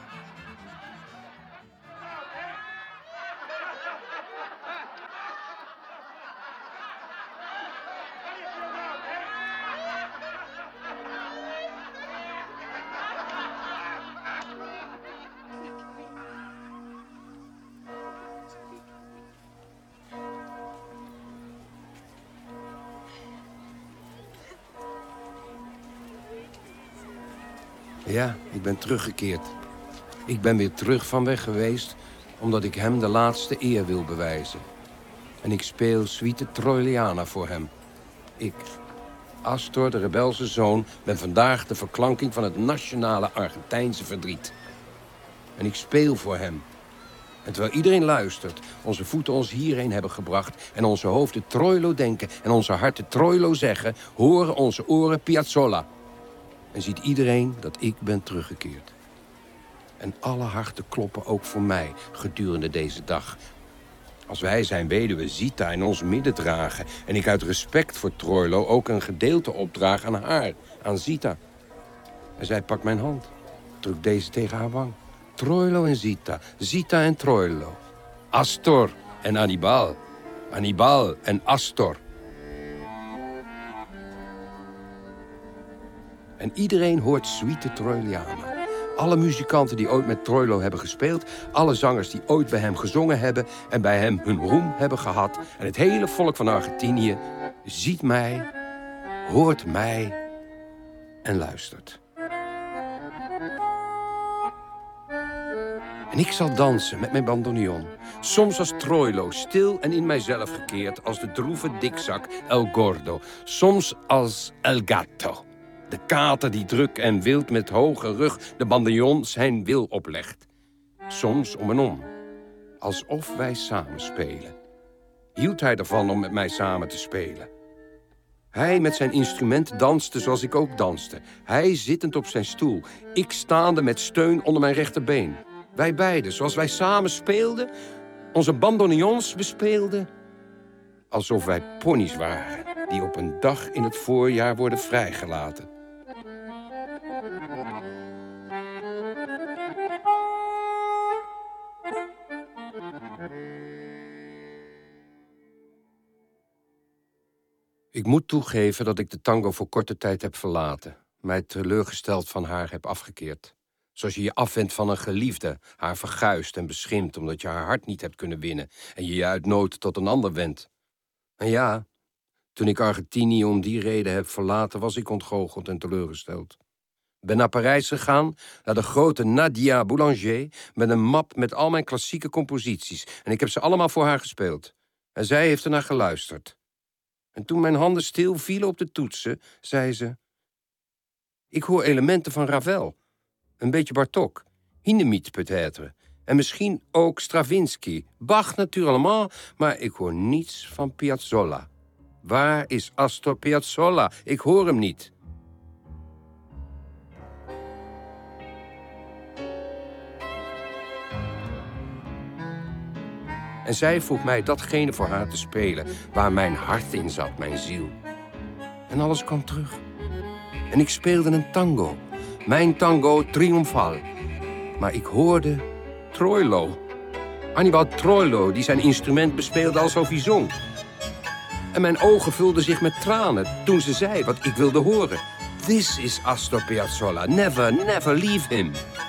Ja, ik ben teruggekeerd. Ik ben weer terug van weg geweest, omdat ik hem de laatste eer wil bewijzen. En ik speel Suite Troiliana voor hem. Ik, Astor, de rebelse zoon, ben vandaag de verklanking van het nationale Argentijnse verdriet. En ik speel voor hem. En terwijl iedereen luistert, onze voeten ons hierheen hebben gebracht en onze hoofden Troilo denken en onze harten Troilo zeggen, horen onze oren Piazzolla. En ziet iedereen dat ik ben teruggekeerd. En alle harten kloppen ook voor mij gedurende deze dag. Als wij zijn weduwe Zita in ons midden dragen en ik uit respect voor Troilo ook een gedeelte opdraag aan haar, aan Zita. En zij pakt mijn hand, drukt deze tegen haar wang. Troilo en Zita, Zita en Troilo. Astor en Anibal, Anibal en Astor. En iedereen hoort Suite Troiliana. Alle muzikanten die ooit met Troilo hebben gespeeld, alle zangers die ooit bij hem gezongen hebben en bij hem hun roem hebben gehad. En het hele volk van Argentinië ziet mij, hoort mij en luistert. En ik zal dansen met mijn bandoneon. Soms als Troilo, stil en in mijzelf gekeerd als de droeve dikzak El Gordo. Soms als El Gatto. De kater die druk en wild met hoge rug de bandoneon zijn wil oplegt. Soms om en om. Alsof wij samen spelen. Hield hij ervan om met mij samen te spelen? Hij met zijn instrument danste zoals ik ook danste. Hij zittend op zijn stoel. Ik staande met steun onder mijn rechterbeen. Wij beiden, zoals wij samen speelden, onze bandoneons bespeelden. Alsof wij ponies waren die op een dag in het voorjaar worden vrijgelaten. Ik moet toegeven dat ik de tango voor korte tijd heb verlaten. Mij teleurgesteld van haar heb afgekeerd. Zoals je je afwendt van een geliefde, haar verguist en beschimpt omdat je haar hart niet hebt kunnen winnen en je je uit nood tot een ander wendt. En ja, toen ik Argentinië om die reden heb verlaten, was ik ontgoocheld en teleurgesteld. Ben naar Parijs gegaan, naar de grote Nadia Boulanger, met een map met al mijn klassieke composities. En ik heb ze allemaal voor haar gespeeld. En zij heeft ernaar geluisterd. En toen mijn handen stil vielen op de toetsen, zei ze: ik hoor elementen van Ravel. Een beetje Bartók, Hindemith peut-être. En misschien ook Stravinsky. Bach natuurlijk, maar ik hoor niets van Piazzolla. Waar is Astor Piazzolla? Ik hoor hem niet. En zij vroeg mij datgene voor haar te spelen, waar mijn hart in zat, mijn ziel. En alles kwam terug. En ik speelde een tango. Mijn tango triomfal. Maar ik hoorde Troilo. Anibal Troilo, die zijn instrument bespeelde alsof hij zong. En mijn ogen vulden zich met tranen toen ze zei wat ik wilde horen. This is Astor Piazzolla. Never, never leave him.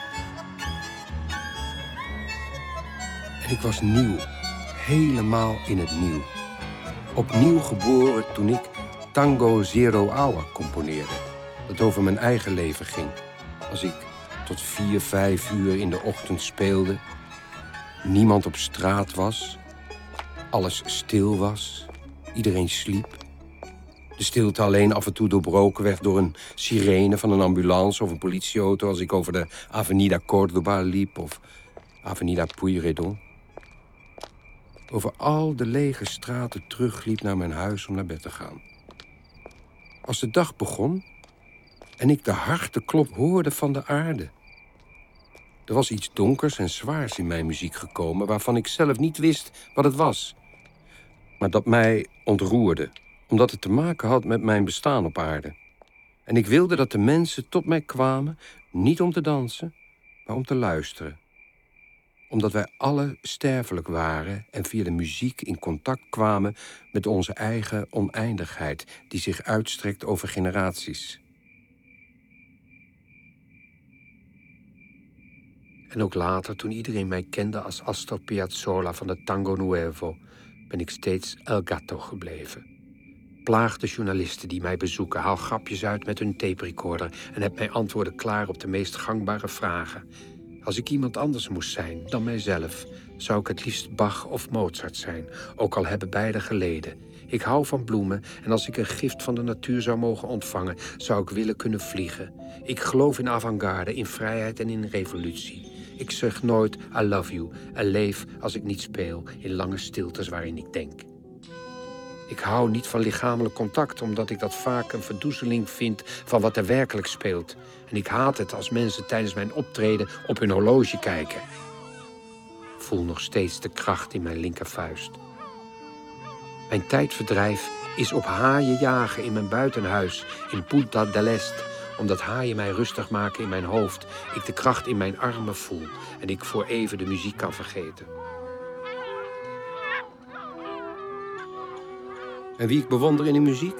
En ik was nieuw. Helemaal in het nieuw. Opnieuw geboren toen ik Tango Zero Hour componeerde. Dat over mijn eigen leven ging. Als ik tot 4, 5 uur in de ochtend speelde. Niemand op straat was. alles stil was. Iedereen sliep. De stilte alleen af en toe doorbroken werd door een sirene van een ambulance of een politieauto als ik over de Avenida Córdoba liep of Avenida Pueyrredón. Over al de lege straten terugliep naar mijn huis om naar bed te gaan. Als de dag begon en ik de harteklop hoorde van de aarde. Er was iets donkers en zwaars in mijn muziek gekomen waarvan ik zelf niet wist wat het was. Maar dat mij ontroerde, omdat het te maken had met mijn bestaan op aarde. En ik wilde dat de mensen tot mij kwamen, niet om te dansen, maar om te luisteren. Omdat wij alle sterfelijk waren en via de muziek in contact kwamen met onze eigen oneindigheid, die zich uitstrekt over generaties. En ook later, toen iedereen mij kende als Astor Piazzolla van de Tango Nuevo, ben ik steeds El Gatto gebleven. Plaag de journalisten die mij bezoeken, haal grapjes uit met hun tape-recorder en heb mijn antwoorden klaar op de meest gangbare vragen. Als ik iemand anders moest zijn dan mijzelf, zou ik het liefst Bach of Mozart zijn, ook al hebben beide geleden. Ik hou van bloemen en als ik een gift van de natuur zou mogen ontvangen, zou ik willen kunnen vliegen. Ik geloof in avant-garde, in vrijheid en in revolutie. Ik zeg nooit I love you en leef als ik niet speel in lange stiltes waarin ik denk. Ik hou niet van lichamelijk contact, omdat ik dat vaak een verdoezeling vind van wat er werkelijk speelt. En ik haat het als mensen tijdens mijn optreden op hun horloge kijken. Ik voel nog steeds de kracht in mijn linkervuist. Mijn tijdverdrijf is op haaien jagen in mijn buitenhuis in Punta del Este, omdat haaien mij rustig maken in mijn hoofd, ik de kracht in mijn armen voel en ik voor even de muziek kan vergeten. En wie ik bewonder in de muziek?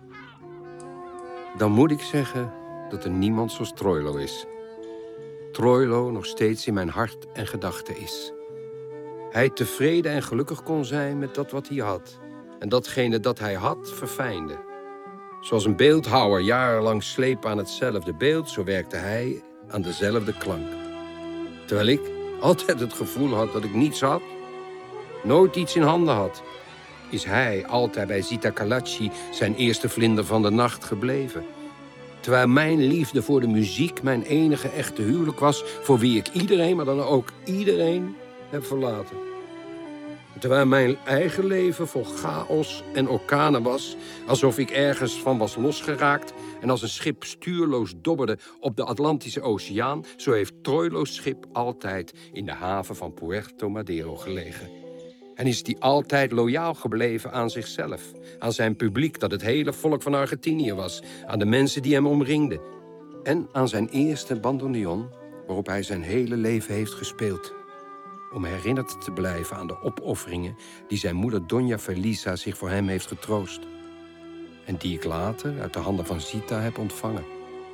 Dan moet ik zeggen dat er niemand zoals Troilo is. Troilo nog steeds in mijn hart en gedachten is. Hij tevreden en gelukkig kon zijn met dat wat hij had. En datgene dat hij had, verfijnde. Zoals een beeldhouwer jarenlang sleep aan hetzelfde beeld, zo werkte hij aan dezelfde klank. Terwijl ik altijd het gevoel had dat ik niets had, nooit iets in handen had, is hij altijd bij Zita Calacci zijn eerste vlinder van de nacht gebleven. Terwijl mijn liefde voor de muziek mijn enige echte huwelijk was, voor wie ik iedereen, maar dan ook iedereen, heb verlaten. Terwijl mijn eigen leven vol chaos en orkanen was, alsof ik ergens van was losgeraakt en als een schip stuurloos dobberde op de Atlantische Oceaan, zo heeft Troilo's schip altijd in de haven van Puerto Madero gelegen. En is die altijd loyaal gebleven aan zichzelf, aan zijn publiek dat het hele volk van Argentinië was, aan de mensen die hem omringden en aan zijn eerste bandoneon waarop hij zijn hele leven heeft gespeeld. Om herinnerd te blijven aan de opofferingen die zijn moeder Doña Felisa zich voor hem heeft getroost. En die ik later uit de handen van Zita heb ontvangen.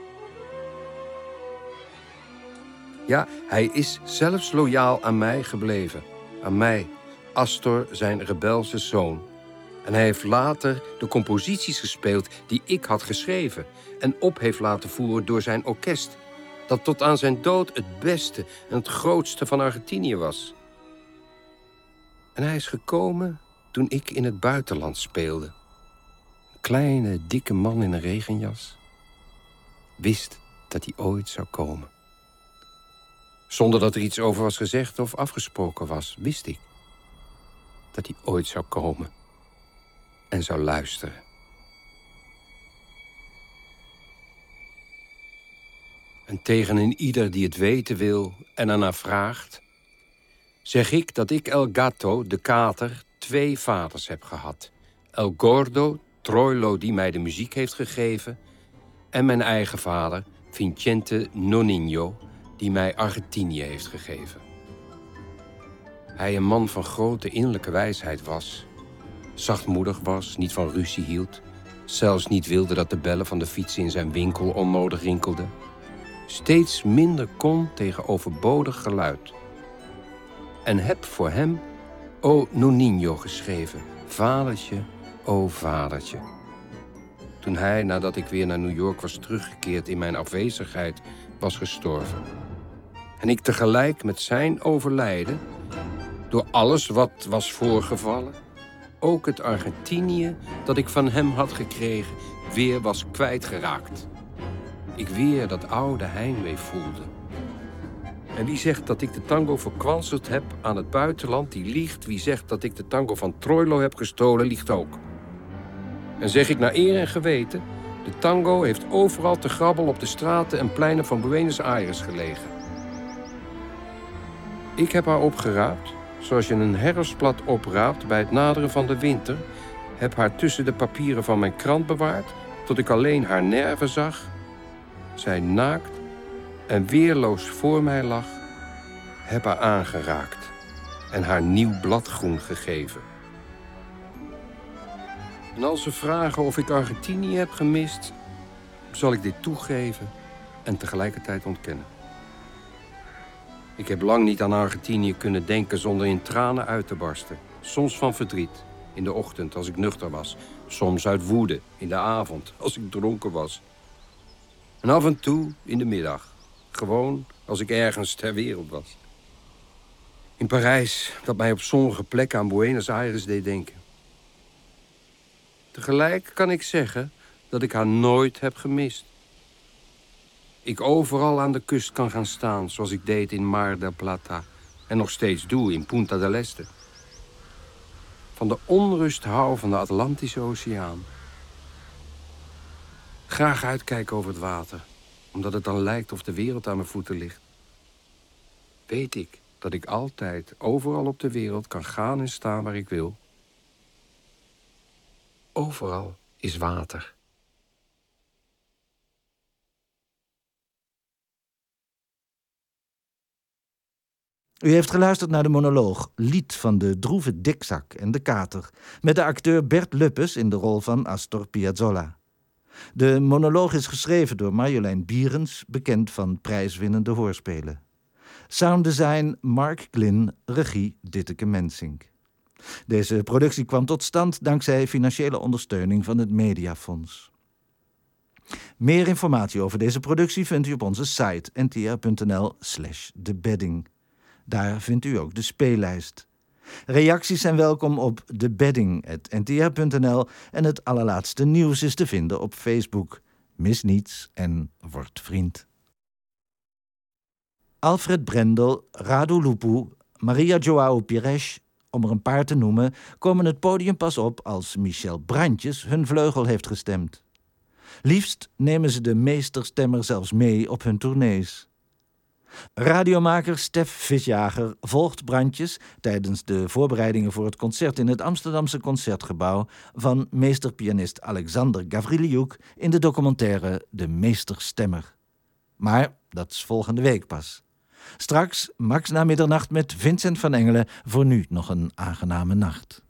Ja, hij is zelfs loyaal aan mij gebleven. Aan mij, Astor, zijn rebelse zoon. En hij heeft later de composities gespeeld die ik had geschreven en op heeft laten voeren door zijn orkest, dat tot aan zijn dood het beste en het grootste van Argentinië was. En hij is gekomen toen ik in het buitenland speelde. Een kleine, dikke man in een regenjas wist dat hij ooit zou komen. Zonder dat er iets over was gezegd of afgesproken was, wist ik dat hij ooit zou komen en zou luisteren. En tegen een ieder die het weten wil en ernaar vraagt, zeg ik dat ik El Gatto, de kater, 2 vaders heb gehad. El Gordo, Troilo die mij de muziek heeft gegeven, en mijn eigen vader, Vicente Nonino, die mij Argentinië heeft gegeven. Hij een man van grote innerlijke wijsheid was, zachtmoedig was, niet van ruzie hield, zelfs niet wilde dat de bellen van de fietsen in zijn winkel onnodig rinkelden, steeds minder kon tegen overbodig geluid. En heb voor hem O Nonino geschreven, vadertje, o vadertje. Toen hij, nadat ik weer naar New York was teruggekeerd in mijn afwezigheid, was gestorven. En ik tegelijk met zijn overlijden, door alles wat was voorgevallen, ook het Argentinië dat ik van hem had gekregen weer was kwijtgeraakt. Ik weer dat oude heimwee voelde. En wie zegt dat ik de tango verkwanseld heb aan het buitenland, die liegt. Wie zegt dat ik de tango van Troilo heb gestolen, liegt ook. En zeg ik naar eer en geweten, de tango heeft overal te grabbel op de straten en pleinen van Buenos Aires gelegen. Ik heb haar opgeraapt, zoals je een herfstblad opraapt bij het naderen van de winter, heb haar tussen de papieren van mijn krant bewaard, tot ik alleen haar nerven zag. Zij naakt en weerloos voor mij lag, heb haar aangeraakt en haar nieuw bladgroen gegeven. En als ze vragen of ik Argentinië heb gemist, zal ik dit toegeven en tegelijkertijd ontkennen. Ik heb lang niet aan Argentinië kunnen denken zonder in tranen uit te barsten. Soms van verdriet, in de ochtend als ik nuchter was. Soms uit woede, in de avond, als ik dronken was. En af en toe in de middag, gewoon als ik ergens ter wereld was. In Parijs, dat mij op sommige plekken aan Buenos Aires deed denken. Tegelijk kan ik zeggen dat ik haar nooit heb gemist. Ik overal aan de kust kan gaan staan, zoals ik deed in Mar del Plata en nog steeds doe in Punta del Este. Van de onrust hou van de Atlantische Oceaan. Graag uitkijken over het water, omdat het dan lijkt of de wereld aan mijn voeten ligt. Weet ik dat ik altijd, overal op de wereld, kan gaan en staan waar ik wil. Overal is water. U heeft geluisterd naar de monoloog Lied van de droeve dikzak en de kater, met de acteur Bert Luppes in de rol van Astor Piazzolla. De monoloog is geschreven door Marjolein Bierens, bekend van prijswinnende hoorspelen. Sounddesign Mark Glynn, regie Ditteke Mensink. Deze productie kwam tot stand dankzij financiële ondersteuning van het Mediafonds. Meer informatie over deze productie vindt u op onze site ntr.nl/thebedding. Daar vindt u ook de speellijst. Reacties zijn welkom op thebedding@ntr.nl en het allerlaatste nieuws is te vinden op Facebook. Mis niets en word vriend. Alfred Brendel, Radu Lupu, Maria Joao Pires, om er een paar te noemen, komen het podium pas op als Michel Brandjes hun vleugel heeft gestemd. Liefst nemen ze de meesterstemmer zelfs mee op hun tournees. Radiomaker Stef Visjager volgt Brandjes tijdens de voorbereidingen voor het concert in het Amsterdamse Concertgebouw van meesterpianist Alexander Gavriliuk in de documentaire De Meesterstemmer. Maar dat is volgende week pas. Straks Max na middernacht met Vincent van Engelen. Voor nu nog een aangename nacht.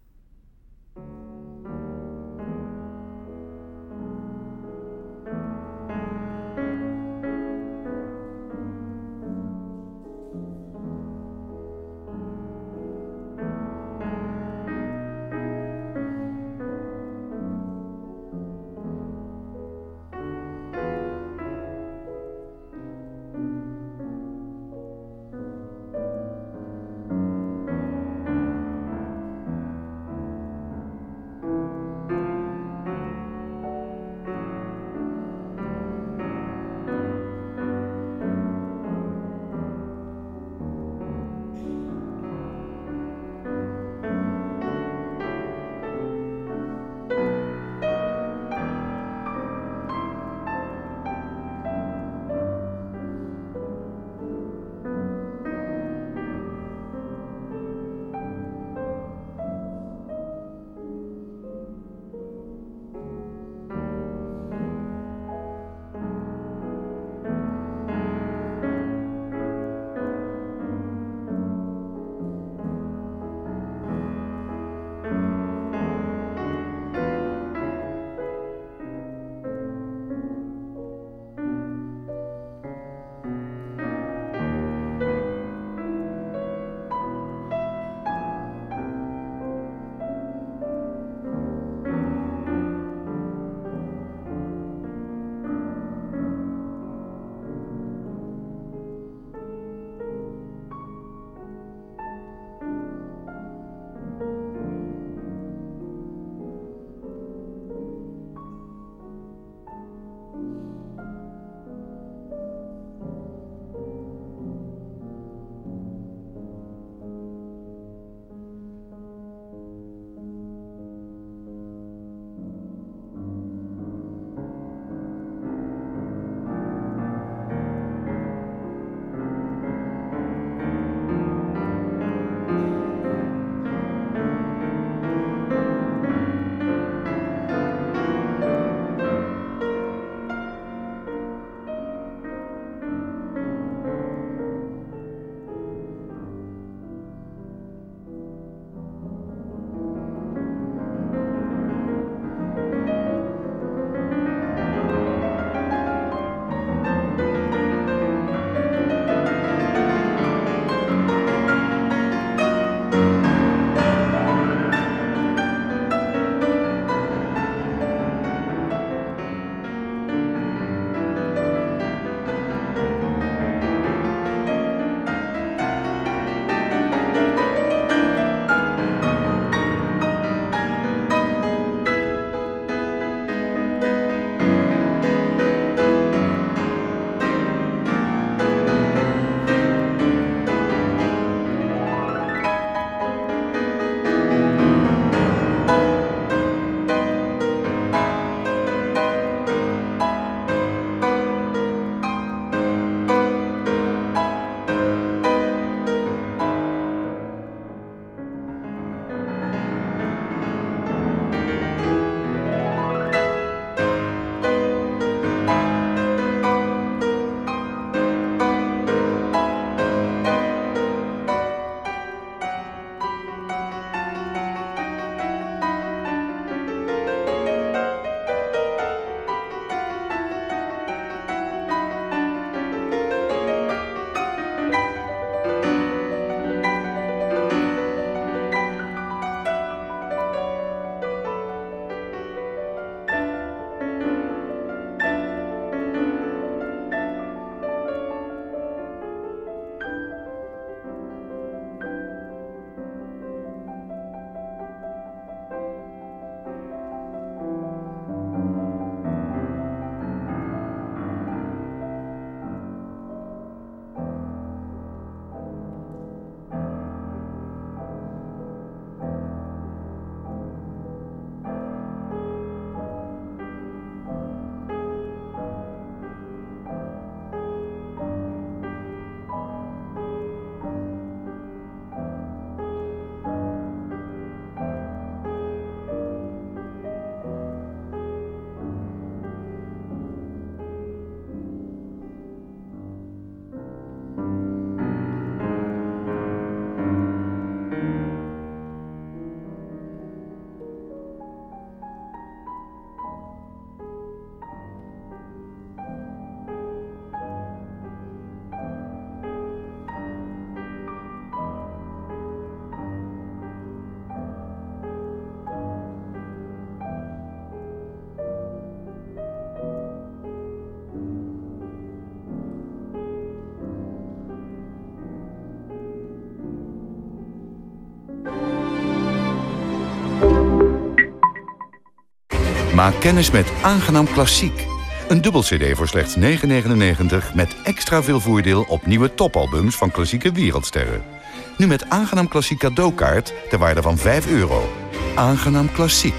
Maak kennis met Aangenaam Klassiek. Een dubbel cd voor slechts €9,99 met extra veel voordeel op nieuwe topalbums van klassieke wereldsterren. Nu met Aangenaam Klassiek cadeaukaart ter waarde van €5. Aangenaam Klassiek.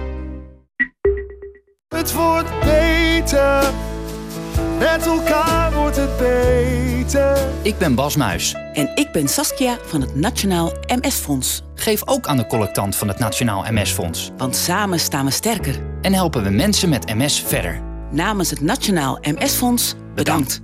Het wordt beter, met elkaar wordt het beter. Ik ben Bas Muis. En ik ben Saskia van het Nationaal MS-fonds. Geef ook aan de collectant van het Nationaal MS-fonds. Want samen staan we sterker. En helpen we mensen met MS verder. Namens het Nationaal MS-fonds, bedankt.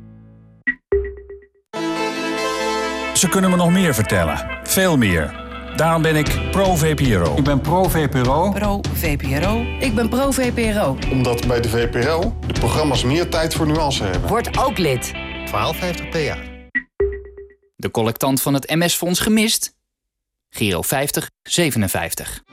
Ze kunnen me nog meer vertellen. Veel meer. Daarom ben ik pro-VPRO. Ik ben pro-VPRO. Pro-VPRO. Ik ben pro-VPRO. Omdat bij de VPRO de programma's meer tijd voor nuance hebben. Word ook lid. €12,50 per jaar. De collectant van het MS-fonds gemist? Giro 5057.